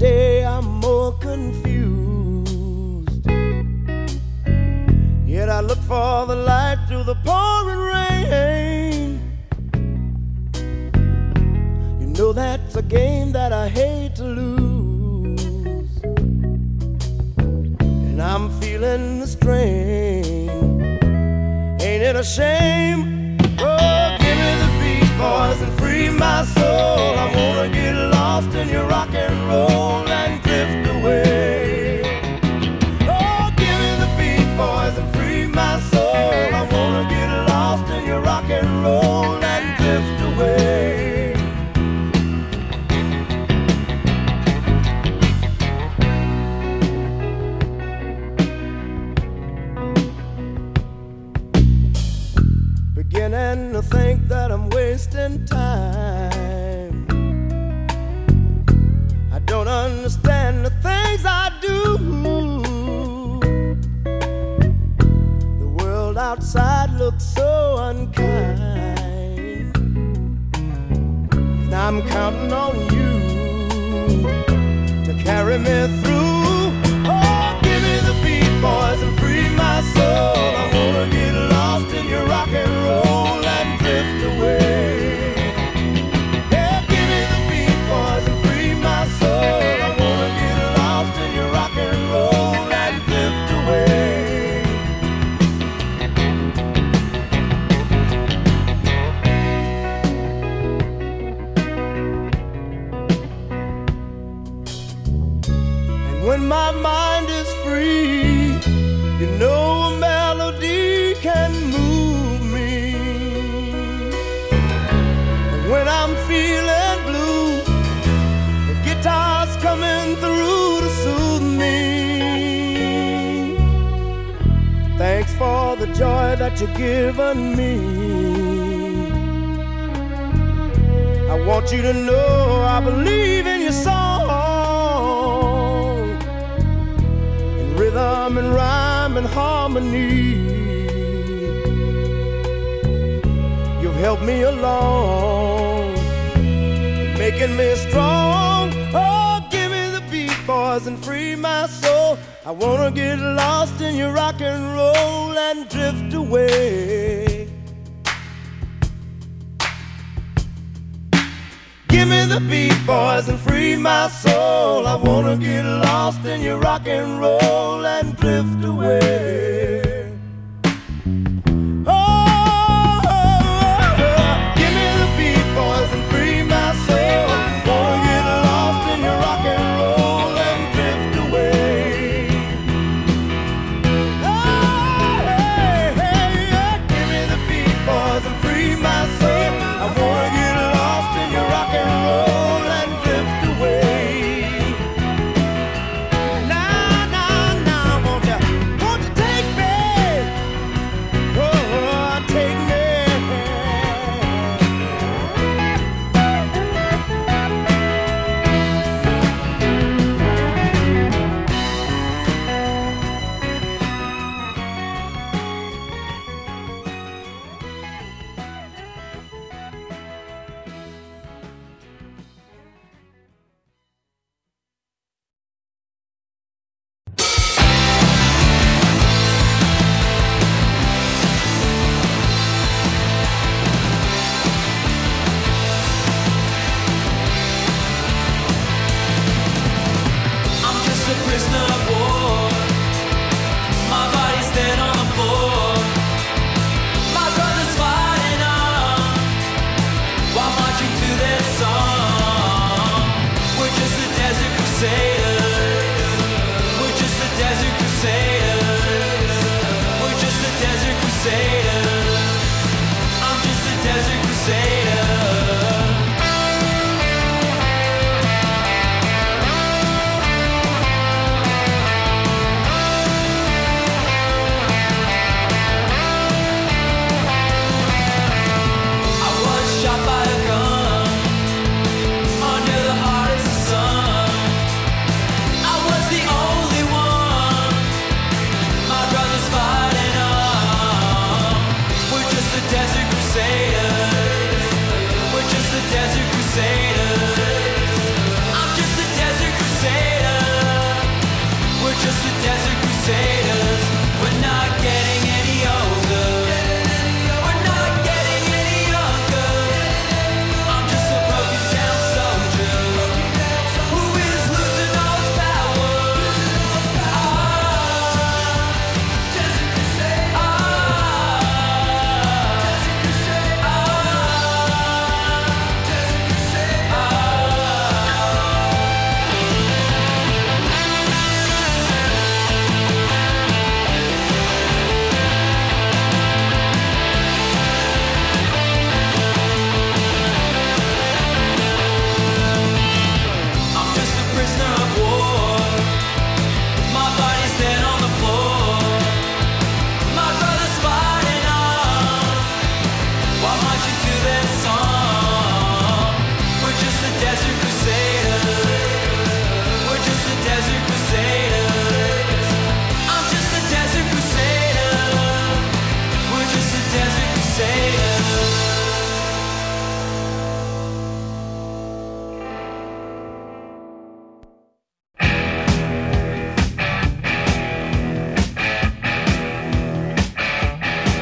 day I'm more confused. Yet I look for the light through the pouring rain. You know that's a game that I hate to lose, and I'm feeling the strain. Ain't it a shame? Oh, give me the Beach Boys and free my soul. I wanna get lost in your rock and roll and drift away. Oh, give me the Beach Boys and free my soul. I wanna get lost in your rock and roll and drift away. Beginning to think that I'm wasting time. I don't understand the things I do. The world outside looks so unkind, and I'm counting on you to carry me through. Oh, give me the Beach Boys and free my soul. I wanna get lost in your rock and roll and drift away. Yeah, give me the Beach Boys and free my soul. I wanna get lost in your rock and roll and drift away. And when my mind is free, you know a melody can move me. And when I'm feeling blue, the guitar's coming through to soothe me. Thanks for the joy that you've given me. I want you to know I believe in your song, in rhythm and rhyme and harmony. You've helped me along, making me strong. Oh, give me the Beach Boys and free my soul. I wanna get lost in your rock and roll and drift away. Give me the Beach Boys and free my soul. I wanna get lost in your rock and roll and drift away. Take me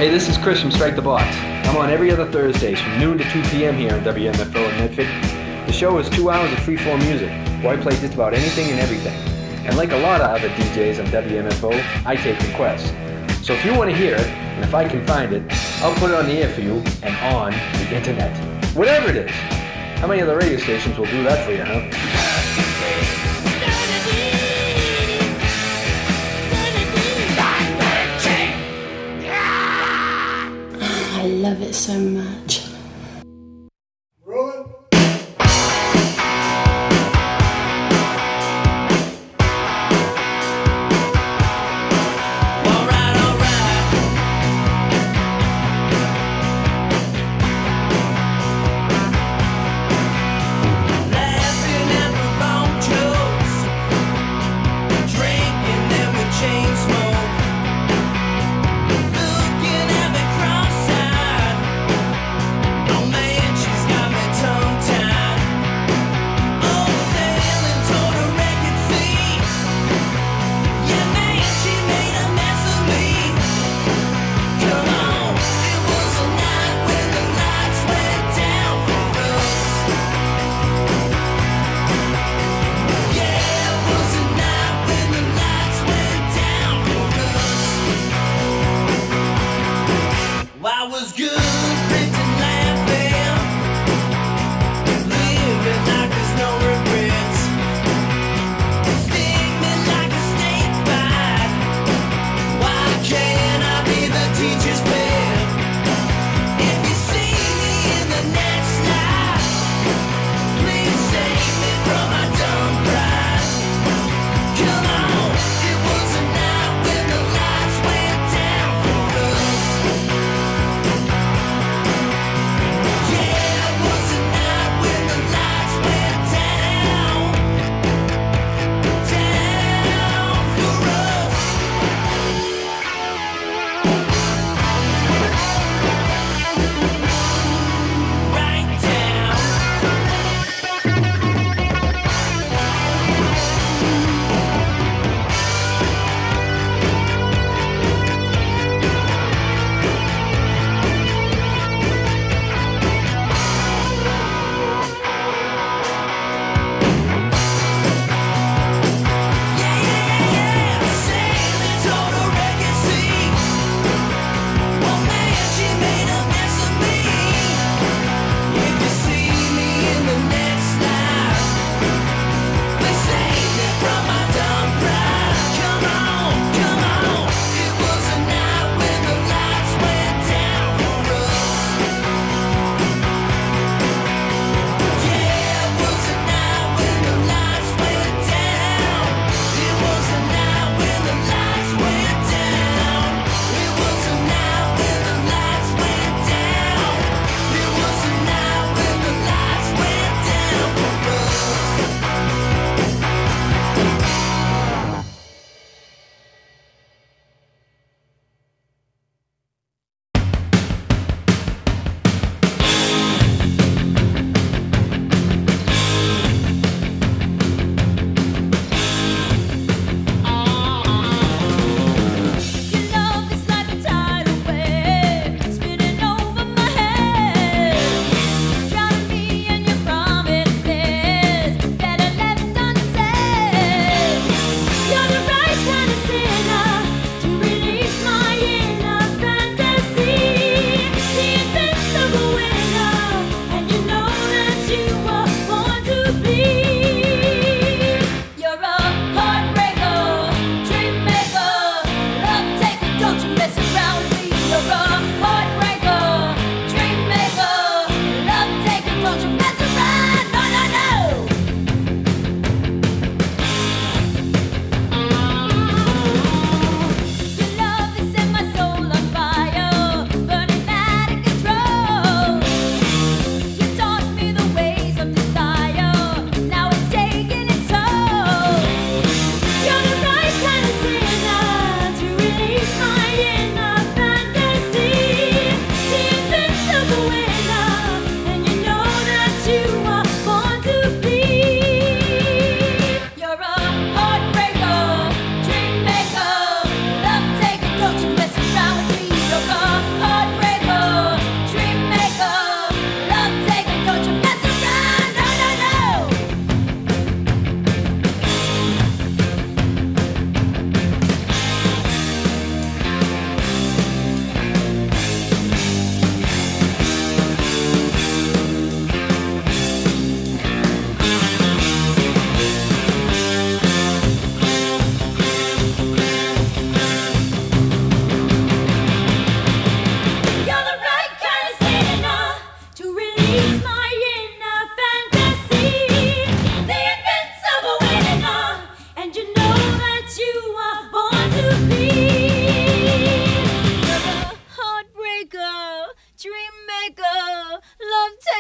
Hey, this is Chris from Strike the Box. I'm on every other Thursdays from noon to 2 p.m. here on WMFO in Medford. The show is 2 hours of free-form music, where I play just about anything and everything. And like a lot of other DJs on WMFO, I take requests. So if you want to hear it, and if I can find it, I'll put it on the air for you and on the internet. Whatever it is. How many other radio stations will do that for you, huh? I love it so much.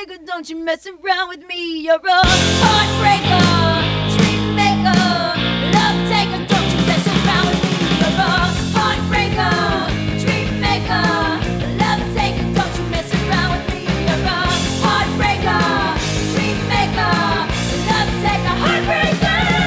taker, don't you mess around with me. You're a heartbreaker, dream maker, love taker, don't you mess around with me. You're a heartbreaker, dream maker, love taker, don't you mess around with me. You're a heartbreaker, dream maker, love taker, heartbreaker.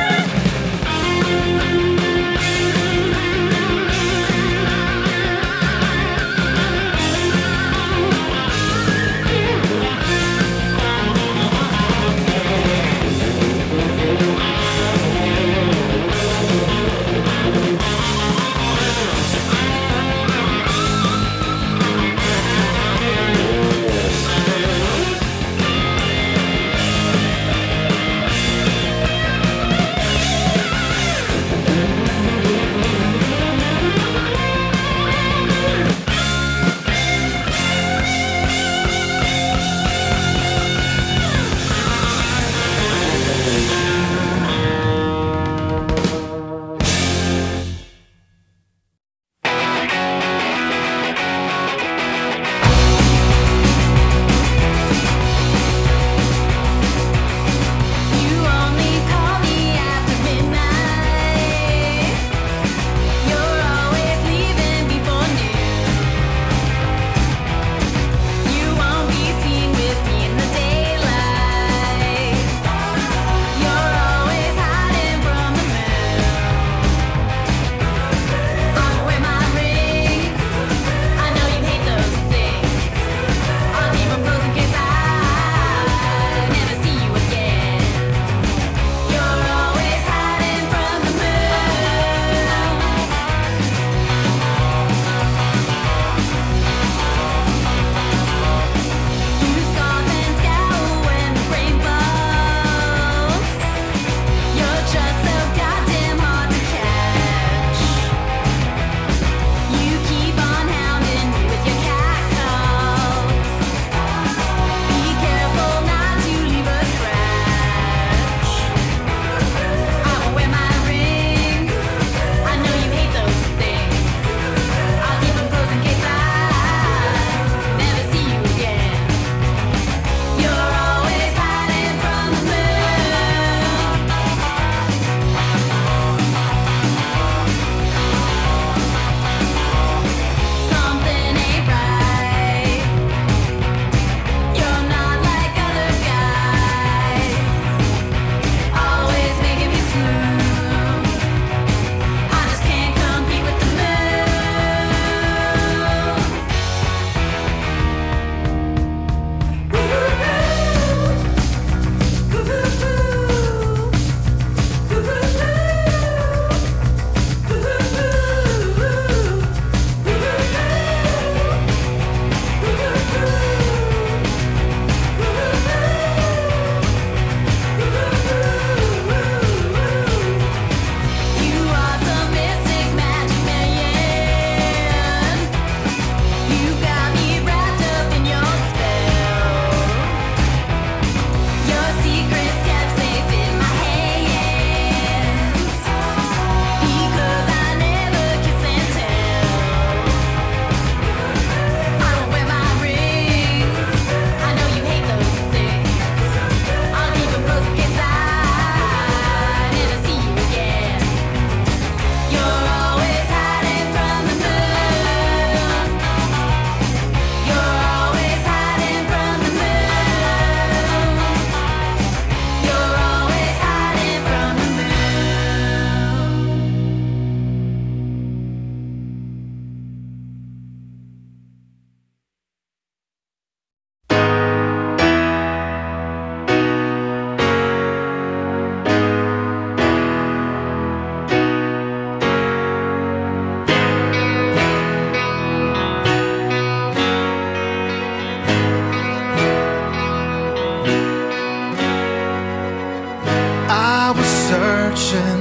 searching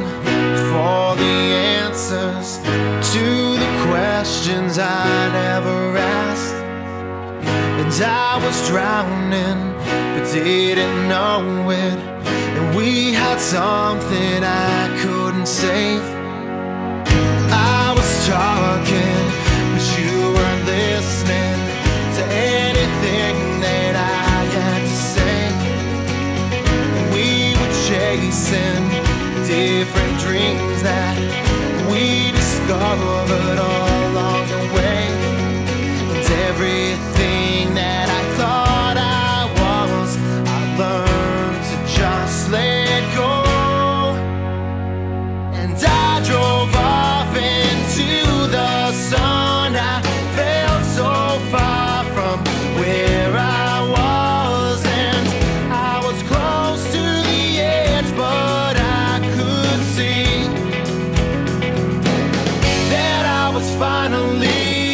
for the answers to the questions I never asked. And I was drowning, but didn't know it. And we had something I couldn't save. I was talking, but you weren't listening to anything that I had to everything that I thought I was. I learned to just let go, and I drove off into the sun. I felt so far from where I was, and I was close to the edge, but I could see that I was finally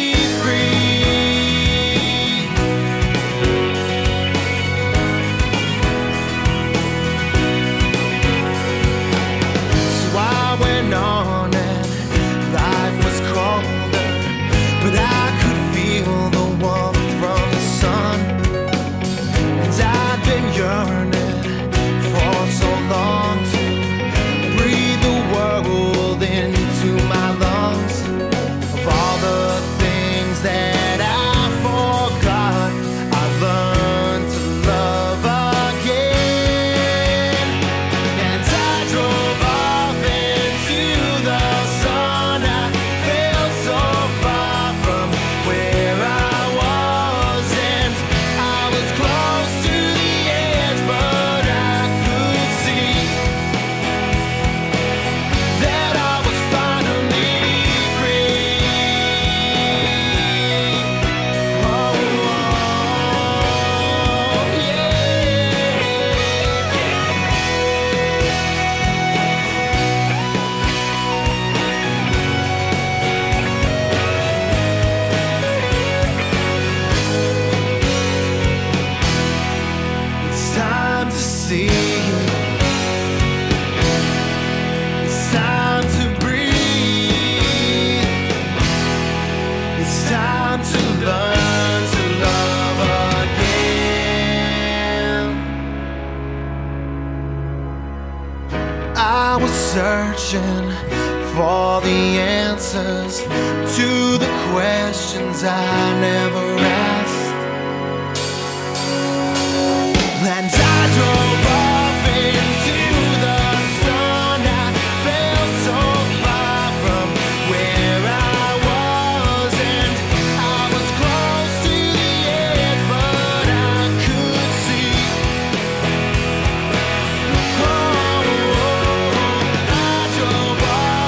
searching for the answers to the questions I never asked, and I drove off into the sun. I felt so far from where I was, and I was close to the edge, but I could see.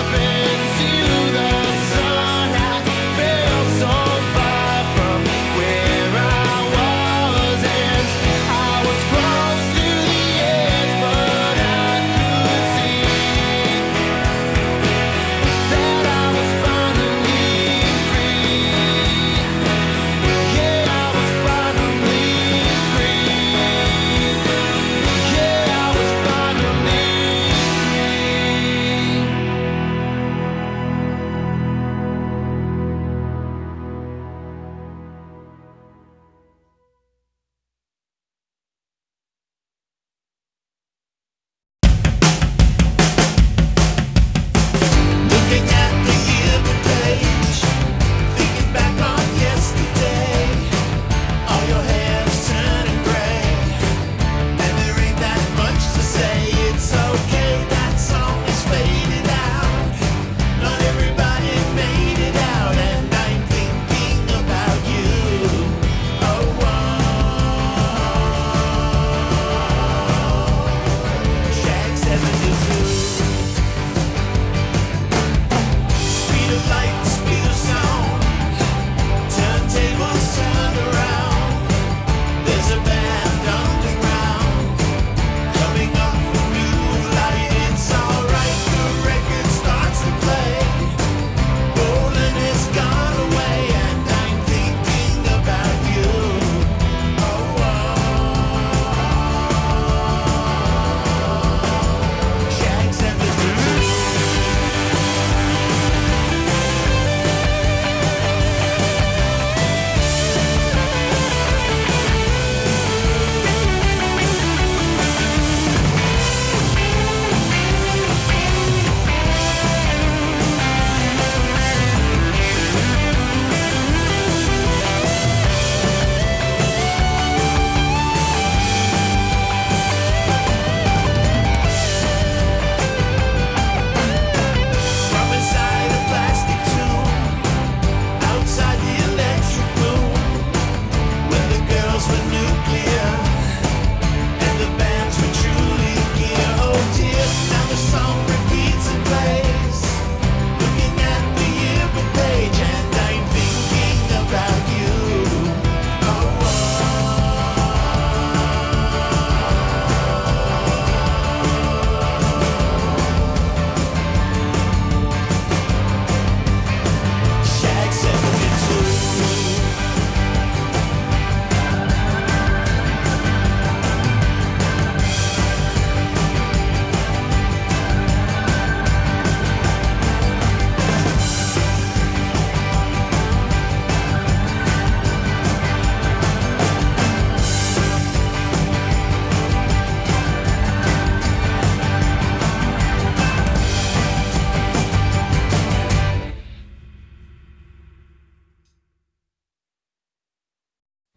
Where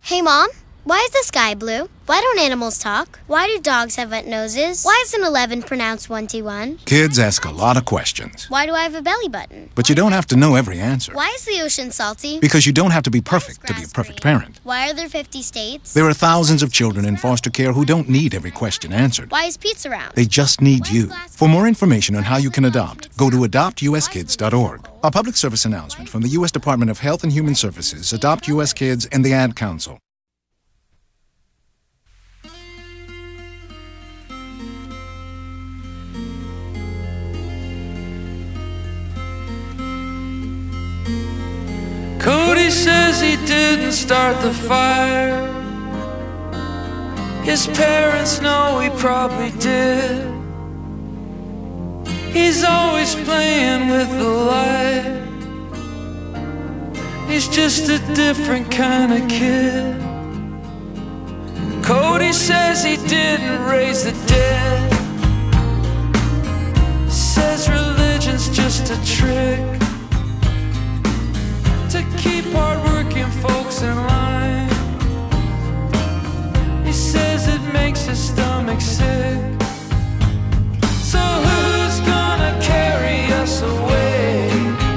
Hey, Mom, why is the sky blue? Why don't animals talk? Why do dogs have wet noses? Why is an 11 pronounced 1T1? Kids ask a lot of questions. Why do I have a belly button? But you don't have to know every answer. Why is the ocean salty? Because you don't have to be perfect to be a perfect parent. Why are there 50 states? There are thousands of children in foster care who don't need every question answered. Why is pizza round? They just need you. For more information on how you can adopt, go to adoptuskids.org. A public service announcement from the U.S. Department of Health and Human Services, Adopt U.S. Kids, and the Ad Council. Cody says he didn't start the fire. His parents know he probably did. He's always playing with the light. He's just a different kind of kid. Cody says he didn't raise the dead. Says religion's just a trick to keep hard-working folks in line. He says it makes his stomach sick. So who's gonna carry us away?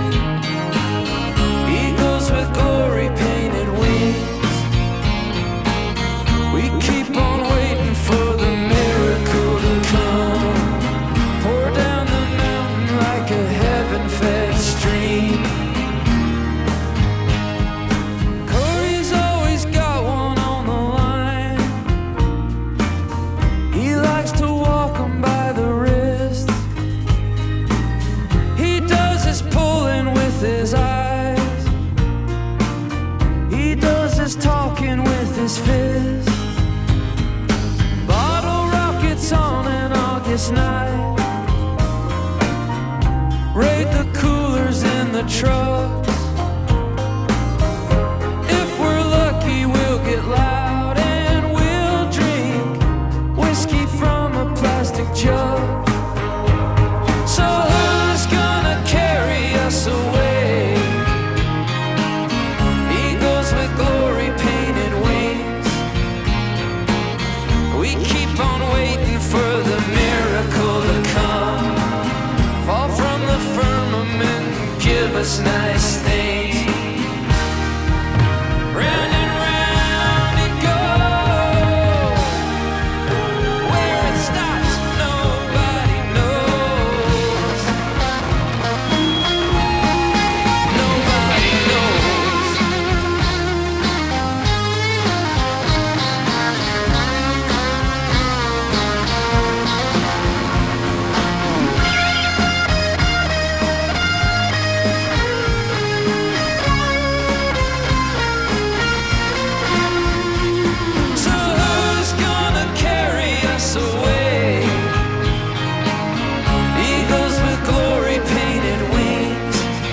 Eagles with glory painted wings. We keep on waiting for the miracle to come. Pour down the mountain like a heaven-fed stream. Talking with his fist. Bottle rockets on an August night. Raid the coolers in the trucks. If we're lucky, we'll get loud and we'll drink whiskey from a plastic jug. So who's gonna carry us away? Eagles with glory painted wings. We keep on waiting for the miracle to come. Fall from the firmament and give us nice things. Round and round it goes. Where it stops, nobody knows. Nobody knows. So who's gonna carry us away? Eagles with glory painted wings.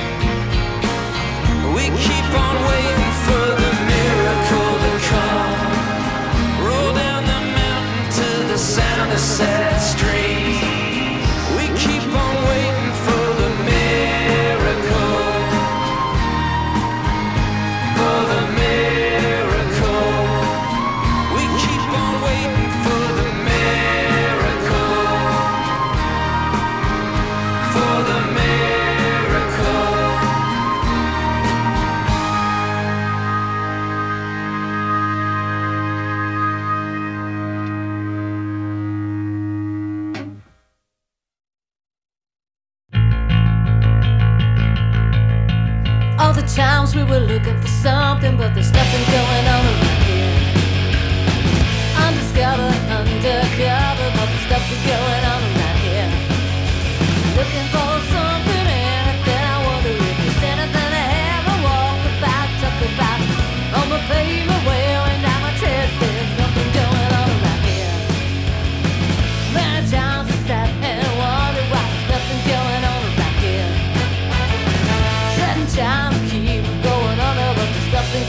We keep on waiting for the miracle to come. Roll down the mountain to the sound of sad streams. We keep on waiting for the miracle. For the miracle. We keep on waiting for the miracle. For the miracle. All the times we were looking for something, but there's nothing going on around here. Undiscovered, undercover, but there's nothing going on around here. Looking for something, anything. I wonder if there's anything I ever walk about, talk about. On the pavement, wearing down my chest, there's nothing going on around here. Many times I sat and wondered why there's nothing going on around here. Setting time to keep going on, but there's nothing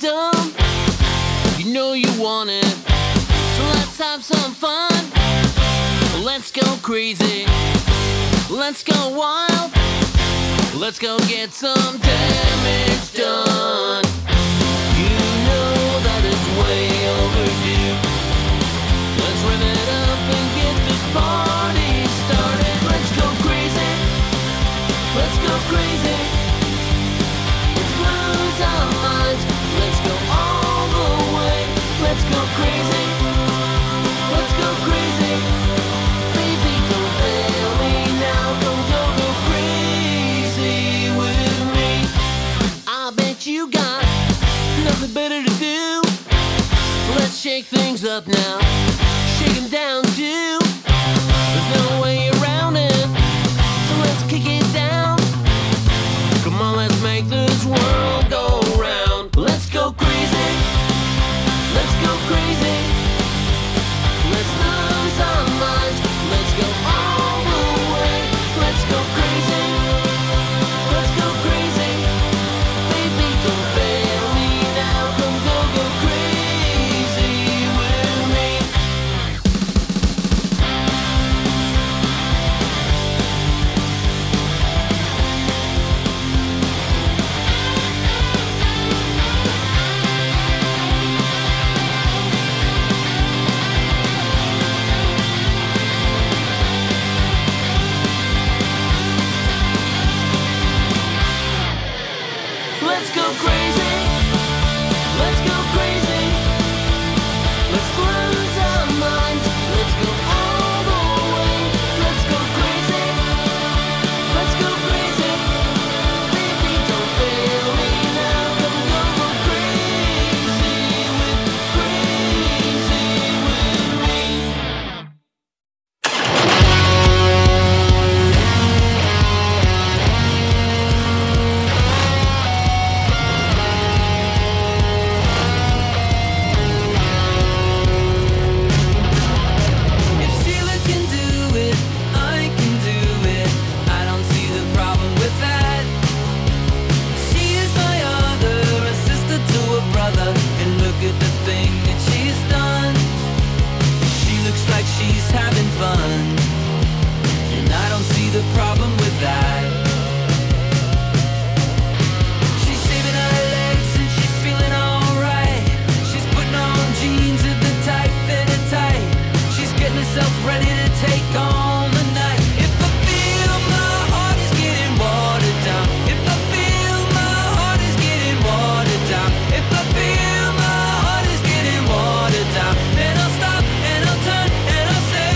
dumb. You know you want it, so let's have some fun. Let's go crazy, let's go wild. Let's go get some damage done. You know that it's way overdue. Let's rev it up and get this party started. Let's go crazy, let's go crazy. Let's lose our minds, let's go all the way. Let's go crazy, let's go crazy. Baby, don't fail me now, don't go crazy with me. I bet you got nothing better to do. Let's shake things up now, shake them down too. There's no way around it, so let's kick it down. Come on, let's make this world go round. Let's go crazy, let's go crazy. Let's lose our minds, let's go all the way. Let's go crazy, let's go crazy. Baby, don't fail me now, come go crazy with me. Let's go crazy, let's go crazy. Let's lose our minds, let's go all the way. Let's go crazy, let's go crazy. Baby, don't fail me now, come go crazy with me. If Sheila can do it, I can do it. I don't see the problem with that. She is my other, a sister to a brother, and look at the thing that she's done. She looks like she's having fun, and I don't see the problem with that. She's shaving her legs and she's feeling alright. She's putting on jeans at the tight fit it tight. She's getting herself ready to take on the night. If I feel my heart is getting watered down, if I feel my heart is getting watered down, if I feel my heart is getting watered down, then I'll stop and I'll turn and I'll say,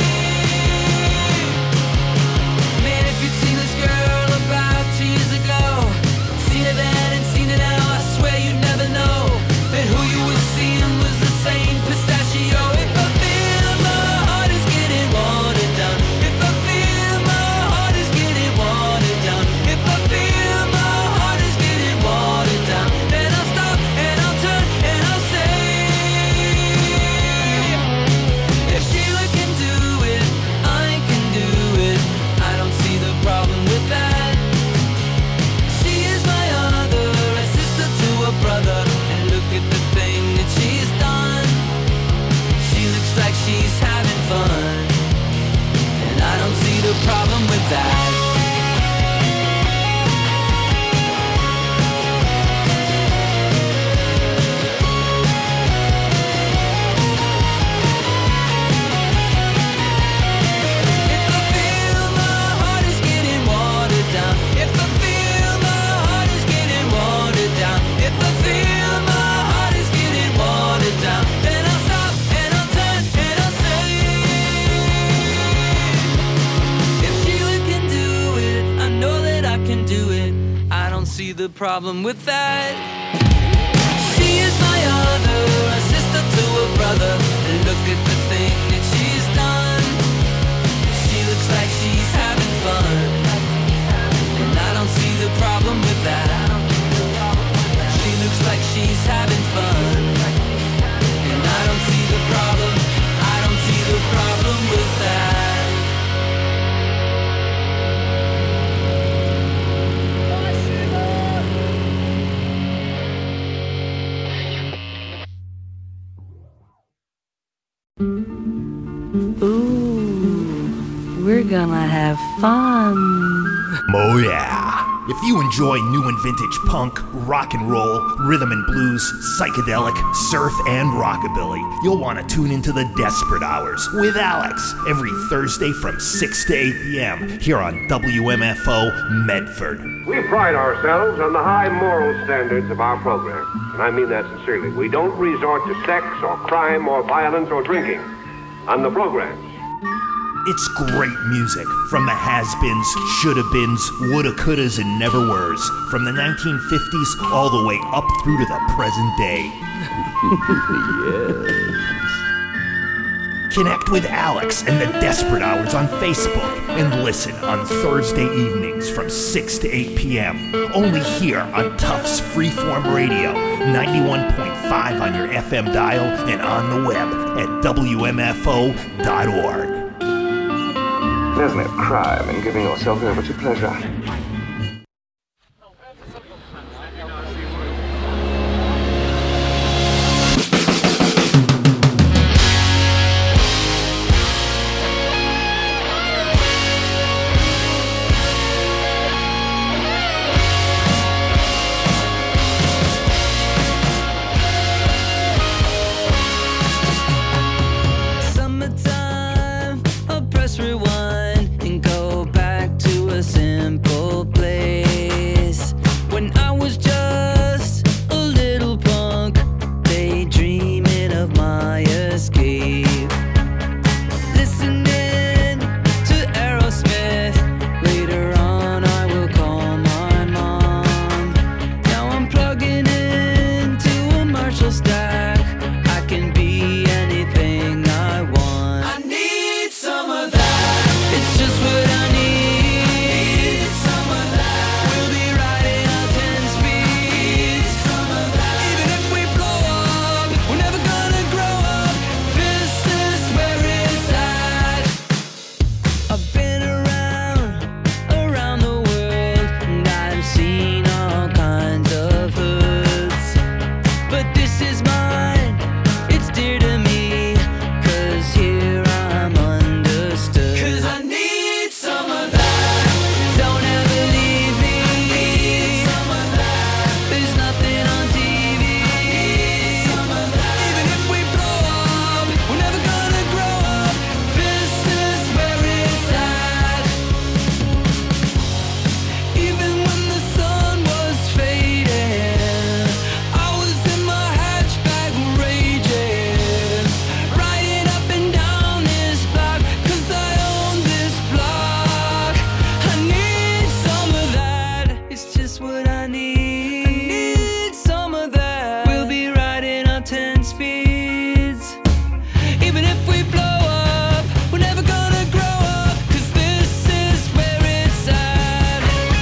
man, if you'd seen this girl about 2 years ago, seen her then and seen her now, I swear you'd never know that who you were seeing was the same pistachio. If I feel my heart is getting watered down, if I feel my heart is getting watered down, if I feel my heart is getting watered down, then I'll stop and I'll turn and I'll say, if Sheila can do it, I can do it. I don't see the problem with that. She is my other, a sister to a brother, and look at the thing that she's done. She looks like she's having fun, and I don't see the problem with that. If I feel my heart is getting watered down, if I feel my heart is getting watered down, if I feel my heart is getting watered down, then I'll stop and I'll turn and I'll say, if Sheila can do it, I know that I can do it. I don't see the problem with that. She is my other, a sister to a brother, and look at the thing that she's done. She looks like she's having fun, and I don't see the problem with that. She looks like she's having fun, and I don't see the problem. I don't see the problem with that. Ooh, we're gonna have fun. Oh yeah. If you enjoy new and vintage punk, rock and roll, rhythm and blues, psychedelic, surf, and rockabilly, you'll want to tune into the Desperate Hours with Alex every Thursday from 6 to 8 p.m. here on WMFO Medford. We pride ourselves on the high moral standards of our program, and I mean that sincerely. We don't resort to sex or crime or violence or drinking on the programs. It's great music from the has-beens, shoulda-beens, woulda-couldas, and never-weres, from the 1950s all the way up through to the present day. Yes. Connect with Alex and the Desperate Hours on Facebook and listen on Thursday evenings from 6 to 8 p.m. Only here on Tufts Freeform Radio, 91.5 on your FM dial and on the web at WMFO.org. There's no crime in giving yourself over to pleasure. Summertime, I'll press rewind and go back to a simple place when I was just a little punk, daydreaming of my escape. Listening to Aerosmith, later on I will call my mom. Now I'm plugging into a Marshall stack, I can be anything I want. I need some of that. It's just what I need. Some of that. We'll be riding on 10 speeds. Some of that. Even if we blow up, we're never gonna grow up. This is where it's at. I've been around the world, and I've seen all kinds of hoods. But this is mine, it's dear to me, 'cause here I'm understood. 'Cause I need some of that. Don't ever leave me. Some of that. There's nothing on TV. Some of that. Even if we blow up, we're never gonna grow up. This is where it's at. Even when the sun was fading, I was in my hatchback raging, riding up and down this block, 'cause I own this block. I need some of that. It's just what I need. I need some of that. We'll be riding on 10 speeds. Even if we blow up, we're never gonna grow up, 'cause this is where it's at.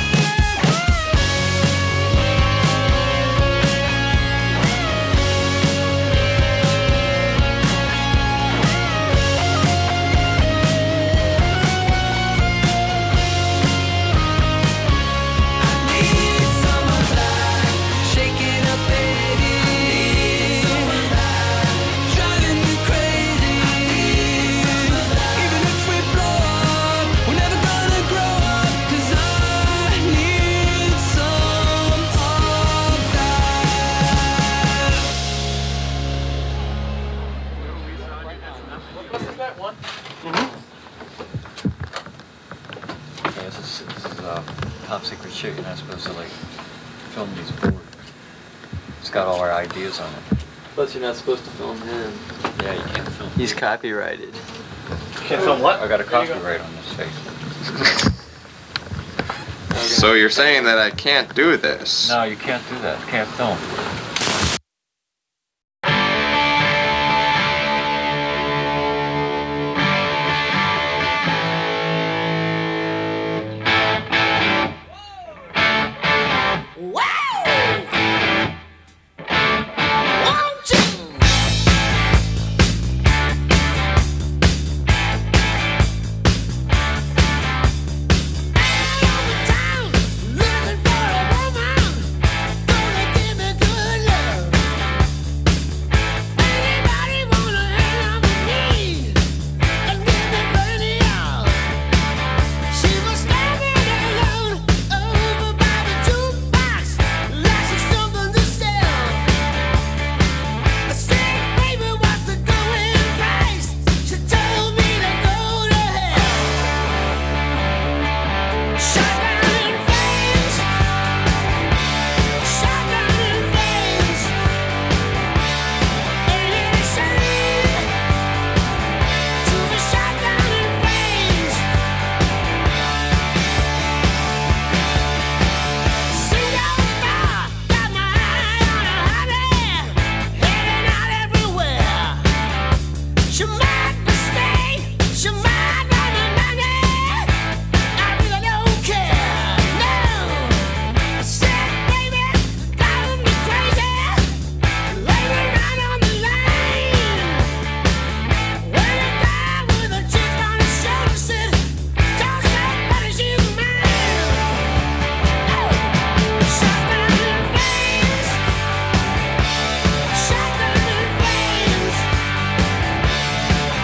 Need some of that. Shake it up, baby. Some of that. Driving me crazy. Some of that. Even if we blow up, we're never gonna grow up, 'cause I need some of that. Yeah, this is top secret shit. You're not supposed to film these boards. It's got all our ideas on it. Plus, you're not supposed to film him. Yeah, you can't film. He's copyrighted. Can't film what? I got a copyright on this face. So you're saying that I can't do this? No, you can't do that. Can't film. Looking for a woman, gonna give me good She might mistake, she might run the money. I really don't care, no. I said, baby, drive me crazy. Lay me right on the line. When a guy with a chip on his shoulder said, don't somebody she's mine. Shotgun in flames. Shotgun in flames.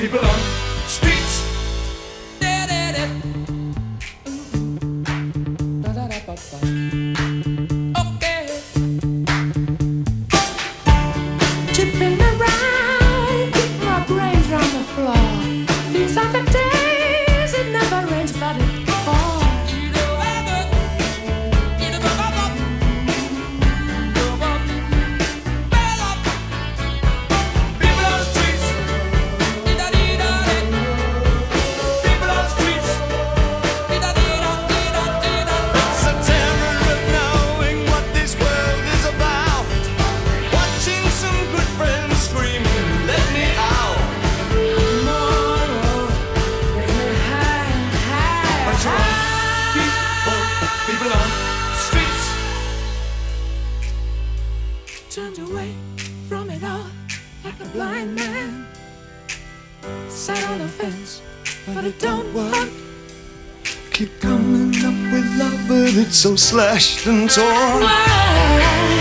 people on streets. Okay. Tipping around, keep my brains on the floor. These are the days it never rains, but it falls. Turned away from it all like a blind man. Sat on the fence, but it don't work. Keep coming up with love, but it's so slashed and torn. Why?